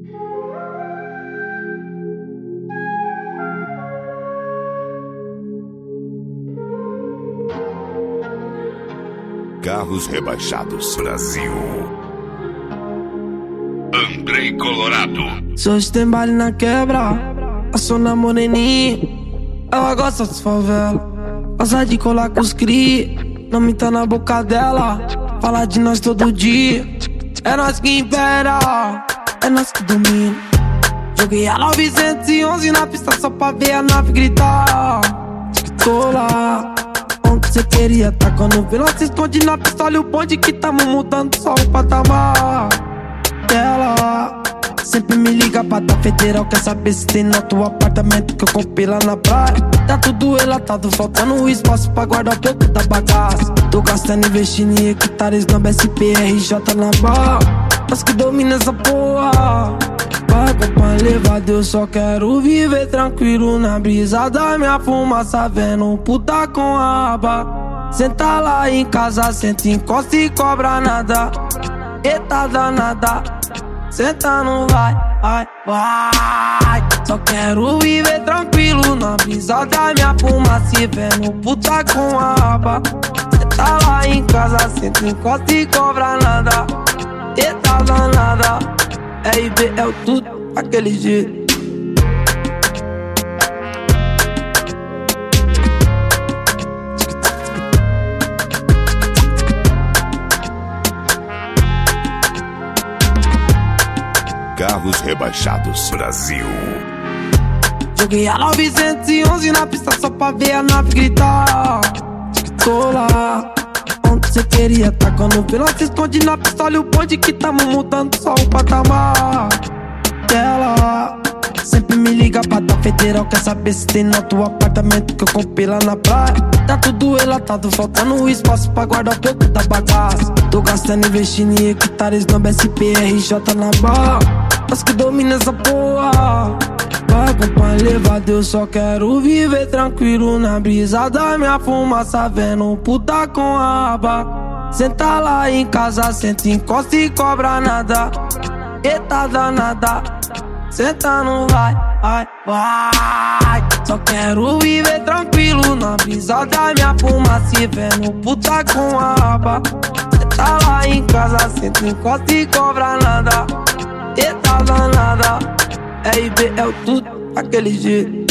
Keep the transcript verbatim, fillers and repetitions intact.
Carros Rebaixados Brasil. Andrei Colorado. Se hoje tem baile na quebra, a Sona moreninha, ela gosta dos favela, gosta de colar com os cri, não minta na boca dela, fala de nós todo dia. É nós que impera, é nós que domina. Joguei a novecentos e onze na pista só pra ver a nave gritar. Tô lá onde cê queria tá, quando vê nós se esconde na pistola e o bonde que tamo mudando só o patamar. Ela sempre me liga pra dar federal, quer saber se tem no teu apartamento que eu comprei lá na praia. Tá tudo relatado, faltando espaço pra guardar um pouco da bagaça. Tô gastando investindo em hectares na B S P R J na barra. Nós que domina essa porra, paga pra levar, eu só quero viver tranquilo na brisa da minha fumaça, vendo puta com a aba. Senta lá em casa, senta, encosta e cobra nada. Eita danada, senta não vai, vai, vai. Só quero viver tranquilo na brisa da minha fumaça, vendo puta com a aba. Senta lá em casa, senta, encosta e cobra nada. Eita danada, R B é o tudo, aquele jeito. Carros Rebaixados Brasil. Joguei a novecentos e onze na pista só pra ver a nave gritar. Tô lá onde cê queria tá, quando vê nós se esconde na pistola e o bonde que tamo mudando só o patamar. Ela sempre me liga pra dar federal, quer saber se tem no teu apartamento que eu comprei lá na praia. Tá tudo relatado, faltando espaço pra guardar um pouco da bagaça. Tô gastando investindo em hectares na B S P R J na barra. Nós que domina essa porra, paga pra levar, eu só quero viver tranquilo na brisa da minha fumaça, vendo puta com a aba. Senta lá em casa, senta, encosta e cobra nada. Eita danada, senta não vai, vai, vai. Só quero viver tranquilo na brisa da minha fumaça, vendo puta com a aba. Senta lá em casa, senta, encosta e cobra nada. Eita danada, R B é o tudo, aquele jeito.